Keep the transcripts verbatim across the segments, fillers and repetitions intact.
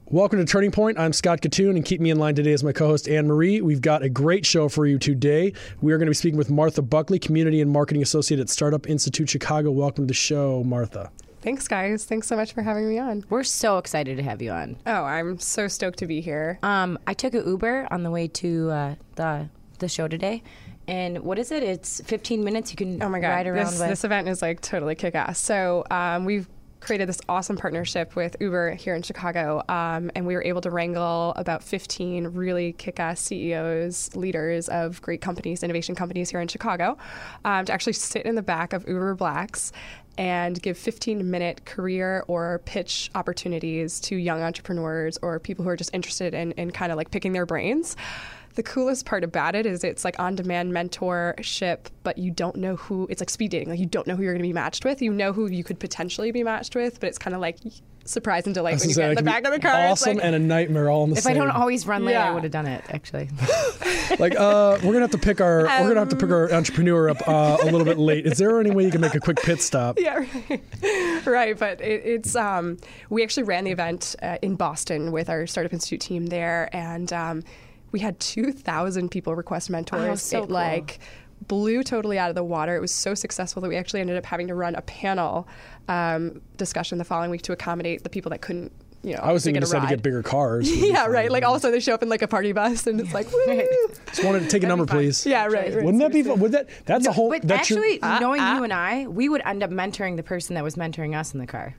Welcome to Turning Point. I'm Scott Katoon, and keep me in line today as my co-host, Anne Marie. We've got a great show for you today. We are going to be speaking with Martha Buckley, Community and Marketing Associate at Startup Institute Chicago. Welcome to the show, Martha. Thanks, guys. Thanks so much for having me on. We're so excited to have you on. Oh, I'm so stoked to be here. Um, I took an Uber on the way to uh, the the show today. And what is it? It's fifteen minutes. You can oh my God. ride around this, with. This event is like totally kick-ass. So um, we've created this awesome partnership with Uber here in Chicago, um, and we were able to wrangle about fifteen really kick-ass C E Os, leaders of great companies, innovation companies here in Chicago, um, to actually sit in the back of Uber Blacks and give fifteen-minute career or pitch opportunities to young entrepreneurs or people who are just interested in, in kind of like picking their brains. The coolest part about it is it's like on-demand mentorship, but you don't know who, it's like speed dating. Like you don't know who you're going to be matched with. You know who you could potentially be matched with, but it's kind of like surprise and delight when you get in the back of the car. Awesome like, and a nightmare all in the if same. I don't always run late, Yeah. I would have done it, actually. Like, uh, we're gonna have to pick our um, we're gonna have to pick our entrepreneur up uh, a little bit late. Is there any way you can make a quick pit stop? Yeah, right. right. But it, it's um, we actually ran the event uh, in Boston with our Startup Institute team there, and um, we had two thousand people request mentors. Oh, so it cool. like blew totally out of the water. It was so successful that we actually ended up having to run a panel um, discussion the following week to accommodate the people that couldn't. You know, I was thinking get a just had to ride. get bigger cars. Yeah, right. Like all of a sudden they show up in like a party bus, and it's like, woo! Just wanted to take a number, please. Yeah, right. right. Wouldn't that be fun? Would that? That's a whole. But that's your- actually, Uh, knowing uh. you and I, we would end up mentoring the person that was mentoring us in the car.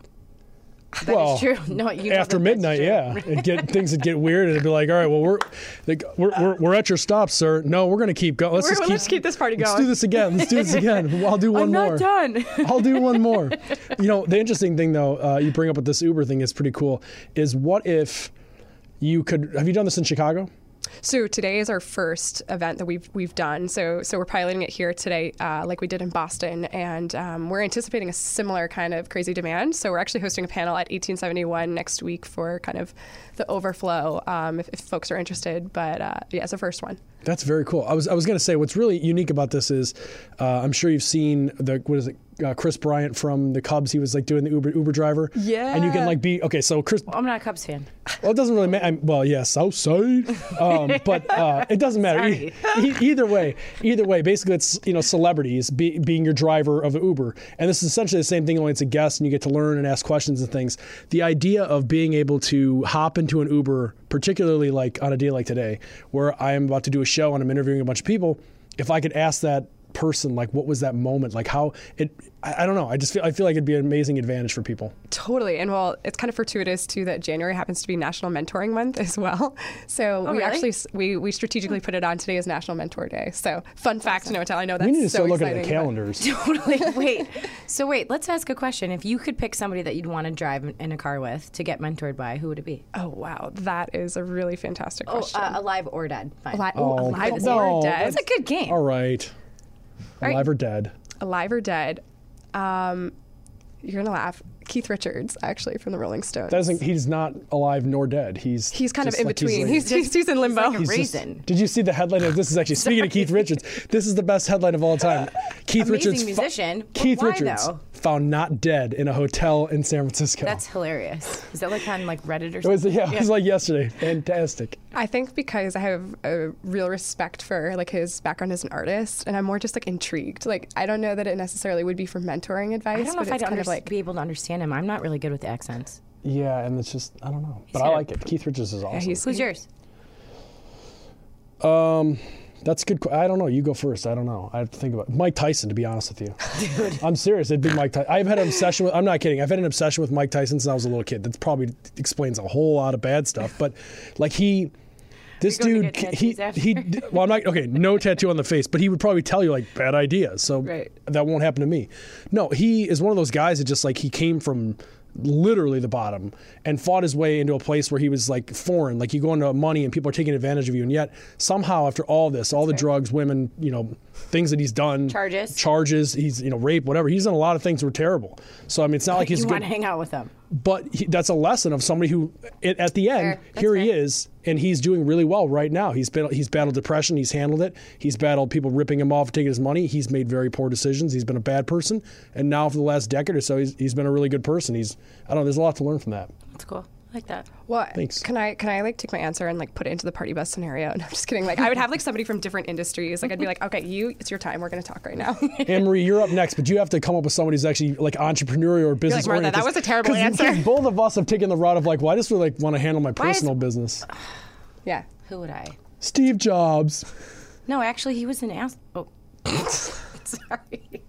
That Well, is true. No, you know after that that's midnight, true. yeah, it'd get things would get weird, and it'd be like, all right, well, we're like, we're, we're we're at your stop, sir. No, we're gonna keep going. Let's We're- just keep, let's keep this party Let's going. do this again. Let's do this again. I'll do one I'm more. not done. I'll do one more. You know, the interesting thing though, uh, you bring up with this Uber thing is pretty cool. Is what if you could? Have you done this in Chicago? So today is our first event that we've we've done. So so we're piloting it here today, uh, like we did in Boston, and um, we're anticipating a similar kind of crazy demand. So we're actually hosting a panel at eighteen seventy-one next week for kind of the overflow, um, if, if folks are interested. But uh, yeah, it's the first one. That's very cool. I was I was going to say what's really unique about this is uh, I'm sure you've seen the what is it uh, Chris Bryant from the Cubs. He was like doing the Uber Uber driver. Yeah. And you can like be okay. So Chris. Well, I'm not a Cubs fan. Well, it doesn't really matter. Well, yeah, Southside, um, but uh, it doesn't matter. E- e- either way, either way, basically, it's you know celebrities be, being your driver of the Uber, and this is essentially the same thing. Only it's a guest, and you get to learn and ask questions and things. The idea of being able to hop into an Uber, particularly like on a day like today, where I am about to do a show and I'm interviewing a bunch of people, if I could ask that person like what was that moment, like how it I, I don't know I just feel I feel like it'd be an amazing advantage for people. Totally. And well, it's kind of fortuitous too that January happens to be National Mentoring Month as well. So Oh, we really? actually we we strategically put it on today as National Mentor Day. So fun fact to know, I know that's We need to so start looking exciting, at the but- calendars. Totally. Wait. So wait, let's ask a question. If you could pick somebody that you'd want to drive in a car with to get mentored by, who would it be? Oh wow, that is a really fantastic Oh, question. uh, alive or dead. Fine. Ali- Oh, oh, alive no. or dead? That's a good game. All right. right. Alive or dead? Alive or dead? Um, you're gonna laugh. Keith Richards, actually, from the Rolling Stones. That doesn't, he's not alive nor dead. He's he's kind of just in like between. He's, He's, he's, he's in limbo. like a he's just- raisin. did you see the headline? Of, this is actually speaking of Keith Richards. This is the best headline of all time. Keith Amazing Richards. fo- musician, but Keith why, Richards though? found not dead in a hotel in San Francisco. That's hilarious. Is that like on like Reddit or it was something? yeah, it was like yesterday. Fantastic. I think because I have a real respect for like his background as an artist, and I'm more just like intrigued. Like I don't know that it necessarily would be for mentoring advice, I don't know but if it's I'd kind under- of like be able to understand him. I'm not really good with accents. Yeah, and it's just I don't know, but I got a- like it. Keith Richards is awesome. he's- Who's yours? Um, that's a good. que- I don't know. You go first. I don't know. I have to think about it. Mike Tyson. To be honest with you, Dude. I'm serious. It'd be Mike Tyson. I've had an obsession with. I'm not kidding. I've had an obsession with Mike Tyson since I was a little kid. That probably explains a whole lot of bad stuff. But like he. This You're going dude, to get he tattoos he. after? Well, I'm not okay. No tattoo on the face, but he would probably tell you like bad ideas. So Right. that won't happen to me. No, he is one of those guys that just like he came from literally the bottom and fought his way into a place where he was like foreign. Like you go into money and people are taking advantage of you, and yet somehow after all this, all the drugs, women, you know, things that he's done, Charges. charges, he's you know rape, whatever. He's done a lot of things that were terrible. So I mean, it's not like he's you good. want to hang out with them. But he, that's a lesson of somebody who, at, at the end, Fair. That's here he fair. is, and he's doing really well right now. He's been he's battled depression, he's handled it. He's battled people ripping him off, taking his money. He's made very poor decisions. He's been a bad person, and now for the last decade or so, he's he's been a really good person. He's I don't know. There's a lot to learn from that. That's cool. I like that. Well, Thanks. can I can I like take my answer and like put it into the party bus scenario? No, I'm just kidding. Like I would have like somebody from different industries. Like I'd be like, okay, you, it's your time. We're going to talk right now. Anne-Marie, you're up next, but you have to come up with somebody who's actually like entrepreneurial or business Martha, oriented. that was a terrible answer. Because both of us have taken the route of like, well, I just really like want to handle my personal is- business. Yeah. Who would I? Steve Jobs. No, actually, he was an ass. Oh, sorry.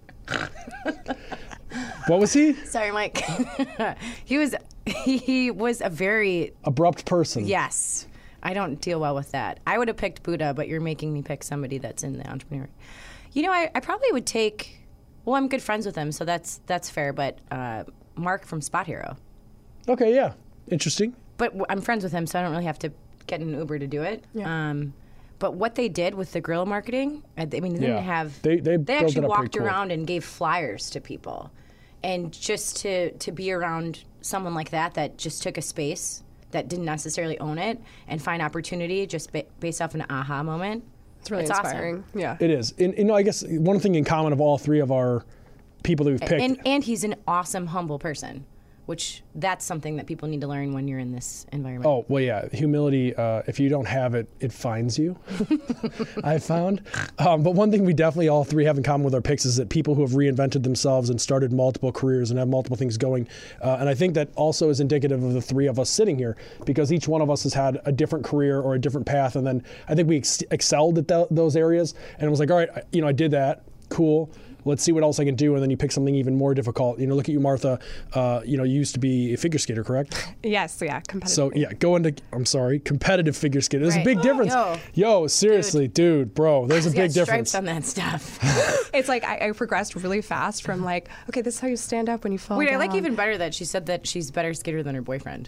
What was he? Sorry, Mike. he was he was a very Abrupt person. yes. I don't deal well with that. I would have picked Buddha, but you're making me pick somebody that's in the entrepreneur. You know, I, I probably would take. Well, I'm good friends with him, so that's that's fair. But uh, Mark from Spot Hero. Okay, yeah. Interesting. But w- I'm friends with him, so I don't really have to get an Uber to do it. Yeah. Um, but what they did with the guerrilla marketing, I, I mean, they didn't Yeah. have. They- they built it actually up pretty walked cool. around and gave flyers to people, and just to to be around someone like that that just took a space that didn't necessarily own it and find opportunity just ba- based off an aha moment. It's really It's awesome. inspiring. Yeah. It is. And, you know, I guess one thing in common of all three of our people that we've picked. And and he's an awesome, humble person, which that's something that people need to learn when you're in this environment. Oh, well, yeah. Humility, uh, if you don't have it, it finds you, I've found. Um, but one thing we definitely all three have in common with our picks is that people who have reinvented themselves and started multiple careers and have multiple things going. Uh, and I think that also is indicative of the three of us sitting here, because each one of us has had a different career or a different path. And then I think we ex- excelled at th- those areas. And it was like, all right, I, you know, I did that. Cool. Let's see what else I can do. And then you pick something even more difficult. You know, look at you, Martha. Uh, you know, you used to be a figure skater, correct? Yes. Yeah. Competitive. So yeah, go into I'm sorry, competitive figure skating. There's Right. a big difference. Yo. Yo, seriously, dude, bro, there's a He's got big difference. stripes on that stuff. It's like I, I progressed really fast from like, okay, this is how you stand up when you fall Wait, I down. like even better that she said that she's a better skater than her boyfriend.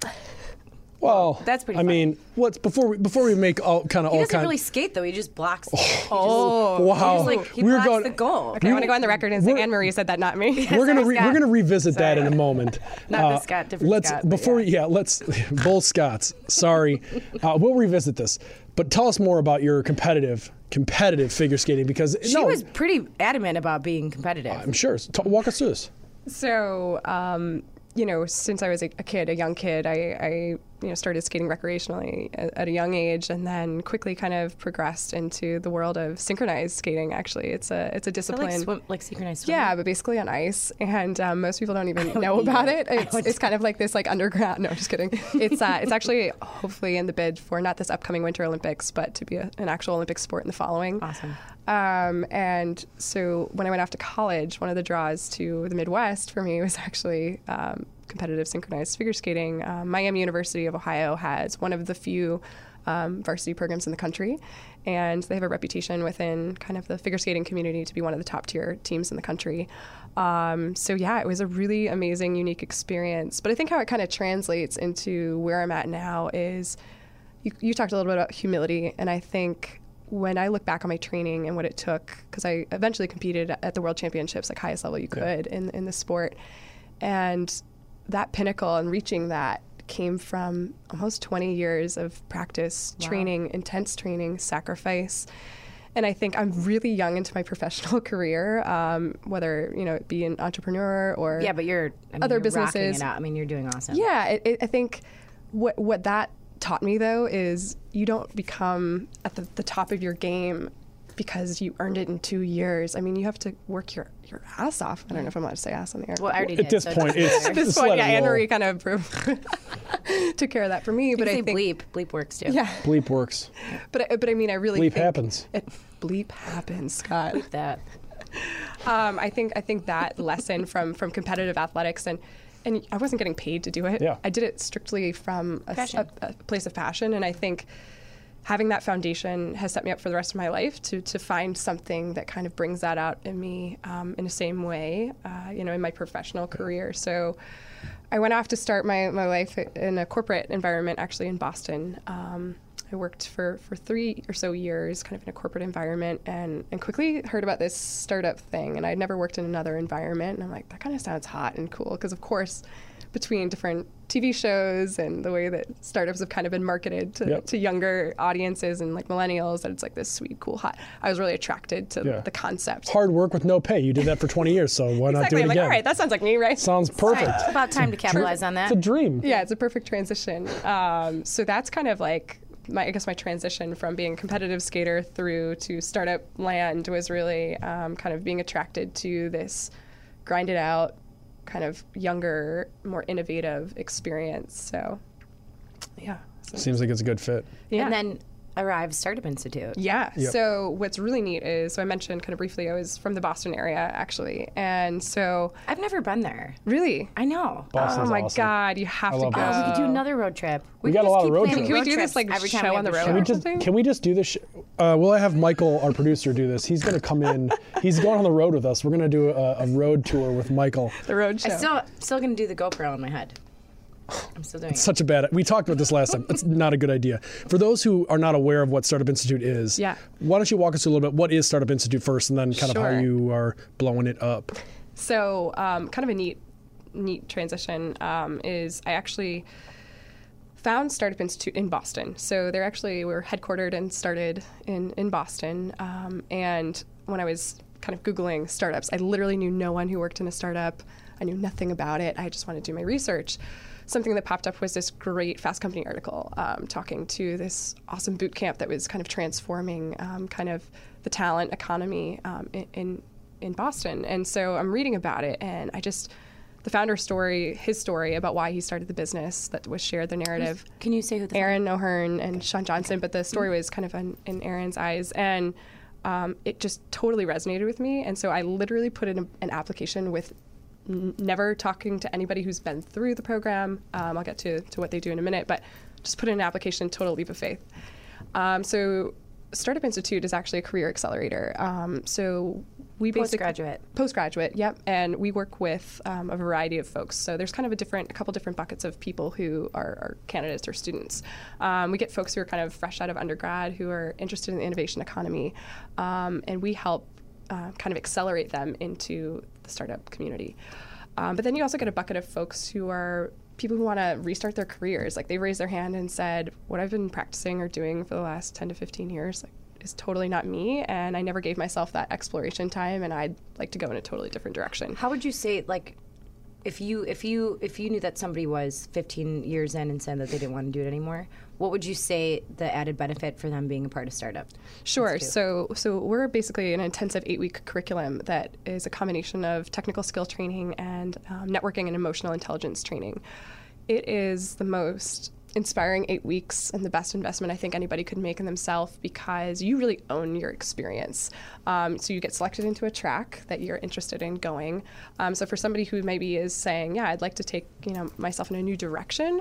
Well, That's pretty I funny. mean, what's before we before we make all kind of He all doesn't kind. really skate though. He just blocks. Oh. wow, He just, like, he we're blocks going. the goal. Okay, I want to go on the record and say We're- Anne Marie said that, not me. We're gonna re- Scott. we're gonna revisit that Sorry. in a moment. Not the Scott, different let's Scott, but before yeah. yeah, let's both Scotts. Sorry, uh, we'll revisit this. But tell us more about your competitive competitive figure skating, because She no, was pretty adamant about being competitive. I'm sure. T- walk us through this. So, um, you know, since I was a, a kid, a young kid, I, I, you know, started skating recreationally at, at a young age, and then quickly kind of progressed into the world of synchronized skating. Actually, it's a it's a So discipline. like, swim, like synchronized swimming. Yeah, but basically on ice, and um, most people don't even know either. about it. I It's, would- it's kind of like this like underground. No, just kidding. It's uh, it's actually hopefully in the bid for not this upcoming Winter Olympics, but to be a, an actual Olympic sport in the following. Awesome. Um, and so when I went off to college, one of the draws to the Midwest for me was actually um, competitive synchronized figure skating. Um, Miami University of Ohio has one of the few um, varsity programs in the country, and they have a reputation within kind of the figure skating community to be one of the top tier teams in the country. Um, so yeah, it was a really amazing, unique experience. But I think how it kind of translates into where I'm at now is you, you talked a little bit about humility, and I think when I look back on my training and what it took, because I eventually competed at the World Championships, like highest level you could in in the sport, and that pinnacle and reaching that came from almost twenty years of practice, Wow. training, intense training, sacrifice. And I think I'm really young into my professional career, um, whether you know it be an entrepreneur or Yeah, but you're I mean, Other you're rocking businesses. It out. I mean, you're doing awesome. yeah, it, it, I think what what that taught me though is you don't become at the, the top of your game because you earned it in two years. I mean, you have to work your, your ass off. I don't know if I'm allowed to say ass on the air. Well, I already At did. this so it point, doesn't it's- matter. at this just point, let yeah, it Anne roll. Marie kind of took care of that for me. You But can I say think bleep. Bleep works too. yeah, Bleep works. but I- but I mean, I really Bleep think happens. It, bleep happens, Scott. That. Um, I think I think that lesson from from competitive athletics and and I wasn't getting paid to do it. Yeah. I did it strictly from a, Passion. a, a place of passion, and I think having that foundation has set me up for the rest of my life to to find something that kind of brings that out in me um, in the same way, uh, you know, in my professional career. So I went off to start my, my life in a corporate environment, actually in Boston. Um, I worked for, for three or so years, kind of in a corporate environment, and, and quickly heard about this startup thing. And I'd never worked in another environment. And I'm like, that kind of sounds hot and cool. Because, of course, between different T V shows and the way that startups have kind of been marketed to, Yep. to younger audiences and like millennials, that it's like this sweet, cool, hot. I was really attracted to Yeah. the concept. Hard work with no pay. You did that for twenty years, so why not do Exactly. it I'm like, again? all right, that sounds like me, right? Sounds perfect. It's about time to capitalize on that. It's a dream. Yeah, it's a perfect transition. Um, so that's kind of like my, I guess my transition from being a competitive skater through to startup land was really um, kind of being attracted to this grinded out, kind of younger, more innovative experience. So, yeah. So, Seems like it's a good fit. yeah. And then arrives Startup Institute. Yeah. Yep. So what's really neat is, so I mentioned kind of briefly, I was from the Boston area actually, and so I've never been there. really, I know. Boston's oh my awesome. God, you have I to love go. Boston. We could do another road trip. We could got a just lot of keep road planning trips. Can we do trips this, like, every time show we on have the a road? show. Can we Or just something? can we just do this? Sh- uh, will I have Michael, our producer, do this? He's going to come in. He's going on the road with us. We're going to do a, a road tour with Michael. The road show. I'm still still gonna do the GoPro in my head. I'm still doing it. Such a bad. We talked about this last time. It's not a good idea. For those who are not aware of what Startup Institute is, Yeah. why don't you walk us through a little bit? What is Startup Institute first, and then kind of Sure. how you are blowing it up? So, um, kind of a neat, neat transition um, is I actually found Startup Institute in Boston. So they're actually we're headquartered and started in in Boston. Um, and when I was kind of Googling startups, I literally knew no one who worked in a startup. I knew nothing about it. I just wanted to do my research. Something that popped up was this great Fast Company article um, talking to this awesome boot camp that was kind of transforming um, kind of the talent economy um, in, in in Boston. And so I'm reading about it, and I just the founder's story, his story about why he started the business that was shared, the narrative. Can you say who the Aaron O'Hearn and Sean Johnson, but the story was kind of in, in Aaron's eyes, and um, it just totally resonated with me. And so I literally put in a, an application with n- never talking to anybody who's been through the program. Um, I'll get to, to what they do in a minute, but just put in an application, total leap of faith. Um, so Startup Institute is actually a career accelerator. Um, so we basically Postgraduate. postgraduate, yep, and we work with um, a variety of folks. So there's kind of a different, a couple different buckets of people who are, are candidates or students. Um, we get folks who are kind of fresh out of undergrad who are interested in the innovation economy, um, and we help uh, kind of accelerate them into the startup community. Um, but then you also get a bucket of folks who are people who want to restart their careers. Like they raised their hand and said, what I've been practicing or doing for the last ten to fifteen years, like, is totally not me, and I never gave myself that exploration time, and I'd like to go in a totally different direction. How would you say, like, if you if you if you knew that somebody was fifteen years in and said that they didn't want to do it anymore, what would you say the added benefit for them being a part of startup? Sure. Institute? So, so we're basically an intensive eight-week curriculum that is a combination of technical skill training and um, networking and emotional intelligence training. It is the most inspiring eight weeks and the best investment I think anybody could make in themselves, because you really own your experience. Um, so you get selected into a track that you're interested in going. Um, so for somebody who maybe is saying, yeah, I'd like to take you know myself in a new direction,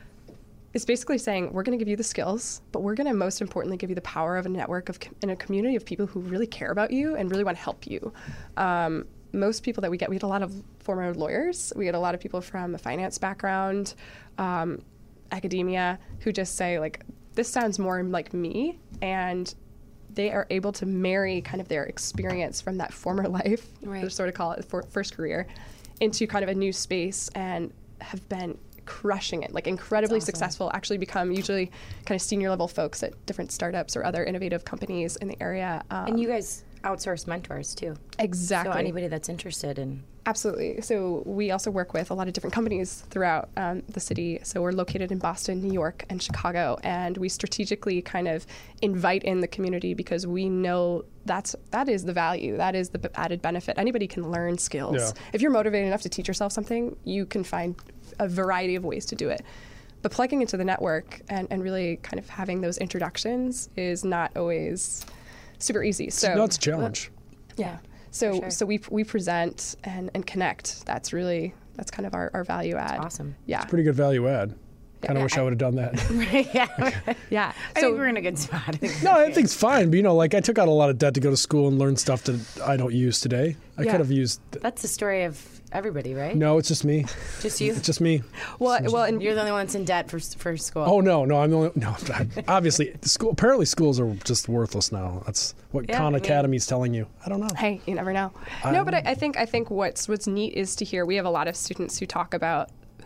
it's basically saying we're going to give you the skills, but we're going to most importantly give you the power of a network of in a community of people who really care about you and really want to help you. Um, most people that we get, we get a lot of former lawyers. We get a lot of people from a finance background, um, academia, who just say, like, this sounds more like me, and they are able to marry kind of their experience from that former life, Right. or sort of call it for first career, into kind of a new space, and have been crushing it, like incredibly That's awesome. successful, actually become usually kind of senior level folks at different startups or other innovative companies in the area. Um, And you guys outsource mentors too. exactly. So anybody that's interested in Absolutely. So we also work with a lot of different companies throughout um, the city. So we're located in Boston, New York, and Chicago, and we strategically kind of invite in the community because we know that's that is the value, that is the b- added benefit. Anybody can learn skills. Yeah. If you're motivated enough to teach yourself something, you can find a variety of ways to do it. But plugging into the network and, and really kind of having those introductions is not always super easy. So No, it's a challenge. yeah. So sure. so we we present and, and connect. That's really that's kind of our, our value add. awesome. Yeah. Pretty good value add. Kind of Yeah, wish I, I- would have done that. yeah. Yeah. I So think we're in a good spot. I think No, I think it's fine. But, you know, like I took out a lot of debt to go to school and learn stuff that I don't use today. I Yeah. could have used. that's the story of everybody, right? No, it's just me. Just you. It's just me. well well and You're the only one that's in debt for for school. Oh no, no, I'm the only. No, obviously, the school. Apparently, schools are just worthless now. That's what Yeah, Khan I mean- Academy's telling you. I don't know. hey, you never know. no, but I, I think I think what's what's neat is to hear we have a lot of students who talk about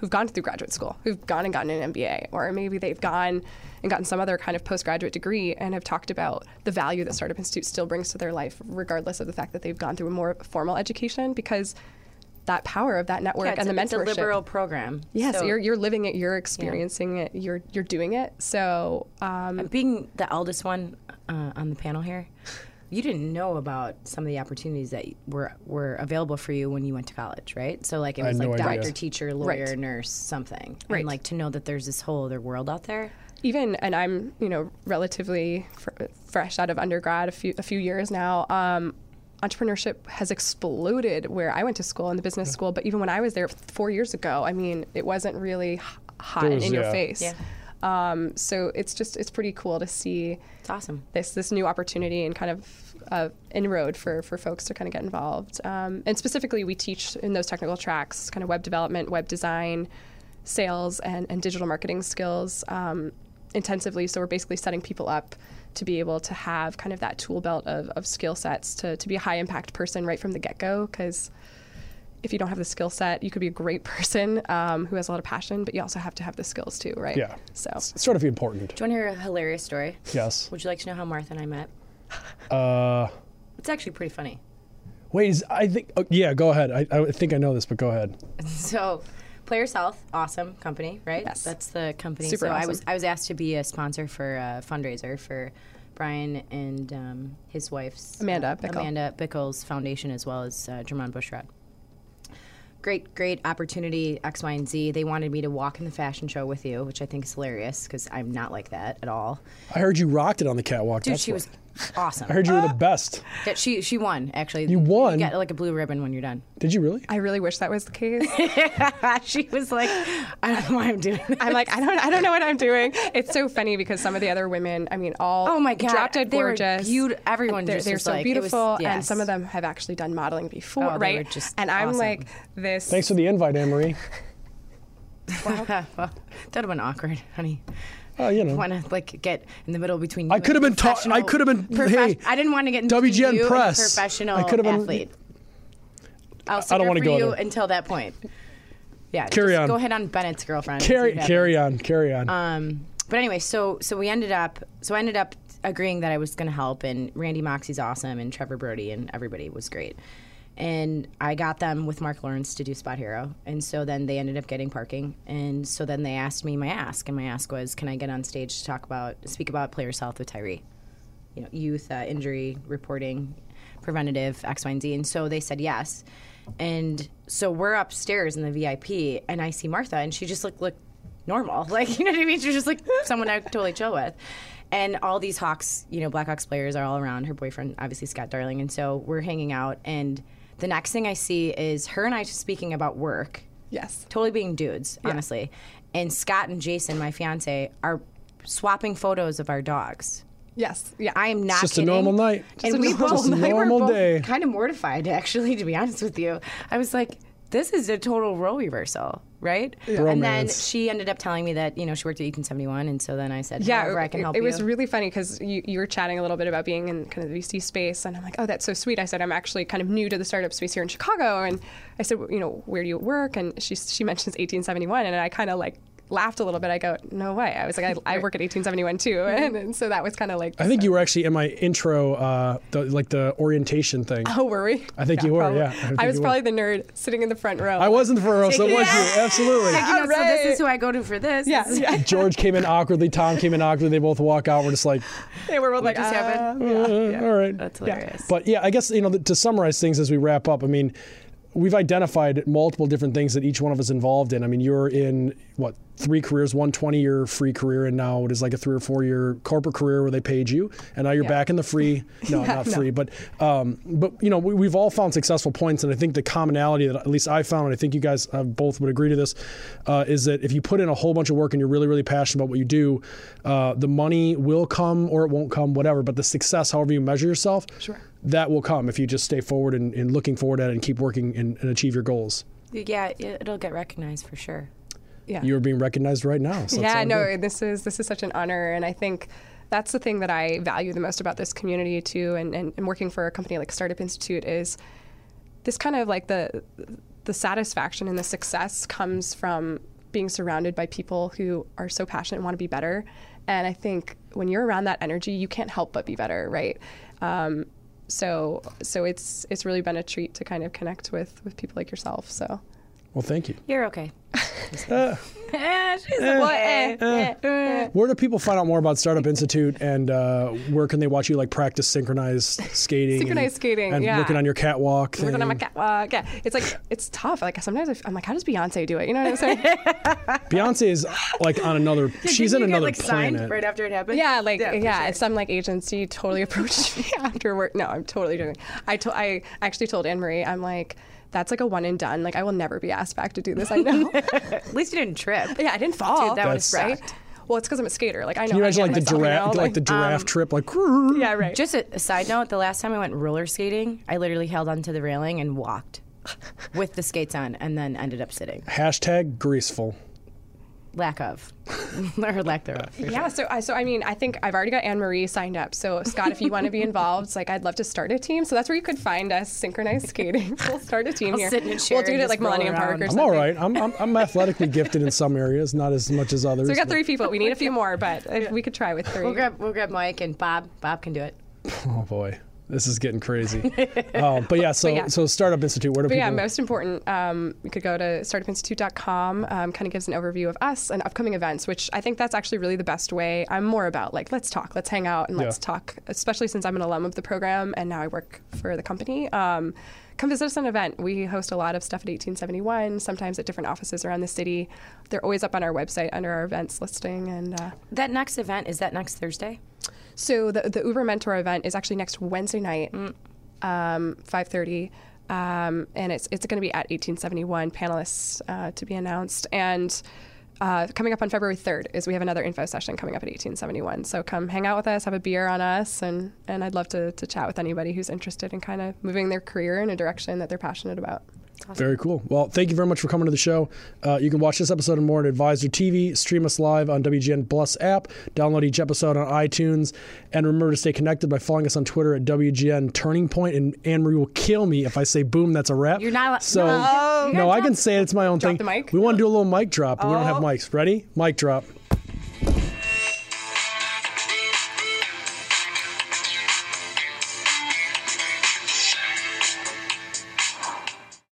who've gone through graduate school, who've gone and gotten an M B A, or maybe they've gone and gotten some other kind of postgraduate degree and have talked about the value that Startup Institute still brings to their life, regardless of the fact that they've gone through a more formal education, because that power of that network Yeah, it's and a, the it's a mentorship. liberal program. Yes, So- you're you're living it, you're experiencing it, you're you're doing it. So um, Being the eldest one uh, on the panel here, you didn't know about some of the opportunities that were were available for you when you went to college, right? So like it I was had like no idea. doctor, teacher, lawyer, Right. nurse, something. Right. And like to know that there's this whole other world out there. even, and I'm you know relatively fr- fresh out of undergrad, a few a few years now. Um, entrepreneurship has exploded where I went to school in the business school, but even when I was there four years ago, I mean, it wasn't really h- hot There and was- in your yeah. face. Yeah. Um, so it's just it's pretty cool to see It's awesome. this this new opportunity and kind of uh, inroad for for folks to kind of get involved. Um, and specifically, we teach in those technical tracks, kind of web development, web design, sales, and, and digital marketing skills um, intensively. So we're basically setting people up to be able to have kind of that tool belt of, of skill sets to, to be a high impact person right from the get-go, because if you don't have the skill set, you could be a great person um, who has a lot of passion, but you also have to have the skills too, right? Yeah. So It's sort of important. Do you want to hear a hilarious story? Yes. Would you like to know how Martha and I met? Uh, It's actually pretty funny. wait, is, I think, oh, yeah, go ahead. I, I think I know this, but go ahead. So, Players Health, awesome company, right? Yes. That's the company. Super so I awesome. was I was asked to be a sponsor for a fundraiser for Brian and um, his wife's Amanda uh, Bickle. Amanda Bickle's foundation, as well as uh, Jermon Bushrod. Great, great opportunity, X, Y, and Z. They wanted me to walk in the fashion show with you, which I think is hilarious because I'm not like that at all. I heard you rocked it on the catwalk. Dude, That's she what- was awesome. I heard you were the best. That she she won actually. You won? You get like a blue ribbon when you're done. Did you really? I really wish that was the case. She was like, I don't know what I'm doing. I'm like, I don't, I don't know what I'm doing. It's so funny because some of the other women, I mean, all Oh my God, drop dead they were gorgeous. beaut- everyone they're, just they're was so like- it was- beautiful, and yes. some of them have actually done modeling before, Oh, they right? were just and I'm awesome. like this. Thanks for the invite, Anne-Marie. Well, that would have been awkward, honey. Oh, you know. Want to like get in the middle between you I and could have a been ta- I professional- could have been- profes- hey, I didn't want to get in W G N between you and a Press. professional I could have been- athlete. I'll I stick don't up wanna for go you there. until that point. Yeah, Carry just on. Go ahead on Bennett's girlfriend. and Carry, see what carry happens. on, carry on. Um, but anyway, so so we ended up so I ended up agreeing that I was going to help, and Randy Moxie's awesome, and Trevor Brody and everybody was great. And I got them with Mark Lawrence to do Spot Hero, and so then they ended up getting parking, and so then they asked me my ask, and my ask was, can I get on stage to talk about speak about Players Health with Tyree, you know, youth uh, injury reporting, preventative X, Y, and Z, and so they said yes. And so we're upstairs in the V I P, and I see Martha, and she just looked, looked normal. Like, you know what I mean? She's just like someone I could totally chill with. And all these Hawks, you know, Blackhawks players are all around. Her boyfriend, obviously Scott Darling. And so we're hanging out, and the next thing I see is her and I speaking about work, Yes. totally being dudes, honestly. And Scott and Jason, my fiance, are swapping photos of our dogs. Yes. Yeah. I am not just a kidding. normal night. And Just a we normal- both just a we were normal both day. kind of mortified, actually, to be honest with you. I was like, this is a total role reversal, right? And then Bromance. she ended up telling me that, you know, she worked at Econ seventy-one, and so then I said, Yeah, however I can it, help it you. was really funny because you, you were chatting a little bit about being in kind of the V C space, and I'm like, oh, that's so sweet. I said, I'm actually kind of new to the startup space here in Chicago, and I said, you know, where do you work? And she she mentions eighteen seventy-one, and I kind of like laughed a little bit. I go, no way. I was like, I, I work at eighteen seventy-one too, and, and so that was kind of like. I think you were actually in my intro, uh, the, like the orientation thing. Oh, were we? I think you were, probably. yeah. I think I was you were. probably the nerd sitting in the front row. I wasn't for row, so it was Yeah. you. Absolutely. You know, so Alright. this is who I go to for this. Yeah, This is- yeah. George came in awkwardly. Tom came in awkwardly. They both walk out. We're just like, They were both like, just uh, happened? yeah, uh, yeah. all right. That's Yeah. hilarious. But yeah, I guess, you know, to summarize things as we wrap up, I mean, we've identified multiple different things that each one of us involved in. I mean, you're in, what, three careers, one twenty-year free career, and now it is like a three or four-year corporate career where they paid you, and now you're Yeah. back in the free. No, Yeah, not no. free, but um, but you know, we, we've all found successful points, and I think the commonality that at least I found, and I think you guys uh, both would agree to this, uh, is that if you put in a whole bunch of work and you're really, really passionate about what you do, uh, the money will come or it won't come, whatever. But the success, however you measure yourself, Sure. that will come if you just stay forward and, and looking forward at it and keep working and, and achieve your goals. yeah, it- it'll get recognized for sure. Yeah. You're being recognized right now. So it's yeah, all no, good. this is this is such an honor, and I think that's the thing that I value the most about this community too, and, and, and working for a company like Startup Institute is this kind of like the the satisfaction and the success comes from being surrounded by people who are so passionate and want to be better. And I think when you're around that energy, you can't help but be better, right? Um, so so it's it's really been a treat to kind of connect with with people like yourself. So, well, thank you. You're okay. Uh, Eh, she's Eh, okay. eh. Eh, eh. Where do people find out more about Startup Institute, and uh, where can they watch you like practice synchronized skating? Synchronized and, skating, and yeah. working on your catwalk thing? Working on my catwalk. Yeah, it's like it's tough. Like sometimes I f- I'm like, how does Beyonce do it? You know what I'm saying? Beyonce is like on another. she's in Didn't you another get, like, signed planet. right after it happened. Yeah, like yeah, for sure. some like agency totally approached me after work. No, I'm totally joking. I to- I actually told Anne Marie, I'm like, that's like a one and done. Like I will never be asked back to do this. I know. At least you didn't trip. Yeah, I didn't fall. Dude, that would That's- have right. sucked. Well, it's because I'm a skater. Like I know. Can you how imagine to like the handle myself, giraffe, you know? like the giraffe um, trip, like? Yeah, right. Just a, a side note, the last time I went roller skating, I literally held onto the railing and walked with the skates on and then ended up sitting. Hashtag graceful. Lack of. Or lack thereof. for Yeah, so I so I mean I think I've already got Anne Marie signed up. So Scott, if you want to be involved, it's like I'd love to start a team. So that's where you could find us, synchronized skating. We'll start a team I'll here. sit in a chair we'll do and it at just like roll Millennium Park around. or I'm I'm something. all right. I'm, I'm I'm athletically gifted in some areas, not as much as others. So we got but- three people. We need a few more, but if we could try with three. We'll grab, we'll grab Mike and Bob. Bob can do it. Oh boy, this is getting crazy. um, but yeah, so But yeah. so Startup Institute. Where do But people? yeah, most important, um, you could go to startup institute dot com, um, kind of gives an overview of us and upcoming events, which I think that's actually really the best way. I'm more about like, let's talk, let's hang out, and let's Yeah. talk, especially since I'm an alum of the program and now I work for the company. Um, come visit us at an event. We host a lot of stuff at eighteen seventy-one, sometimes at different offices around the city. They're always up on our website under our events listing. And uh, That next event, is that next Thursday? so the, the Uber Mentor event is actually next Wednesday night, um, five thirty. Um, and it's it's going to be at eighteen seventy-one, panelists uh, to be announced. And uh, coming up on February third is we have another info session coming up at eighteen seventy-one. So come hang out with us, have a beer on us, and, and I'd love to, to chat with anybody who's interested in kind of moving their career in a direction that they're passionate about. Very cool. Well, thank you very much for coming to the show. Uh, you can watch this episode and more at Advisor T V. Stream us live on W G N Plus app. Download each episode on iTunes. And remember to stay connected by following us on Twitter at W G N Turning Point. And Anne Marie will kill me if I say boom, that's a wrap. You're not- So, No. no, I can say it. It's my own Drop thing. the mic? We want to do a little mic drop, but we don't have Oh. mics. Ready? Mic drop.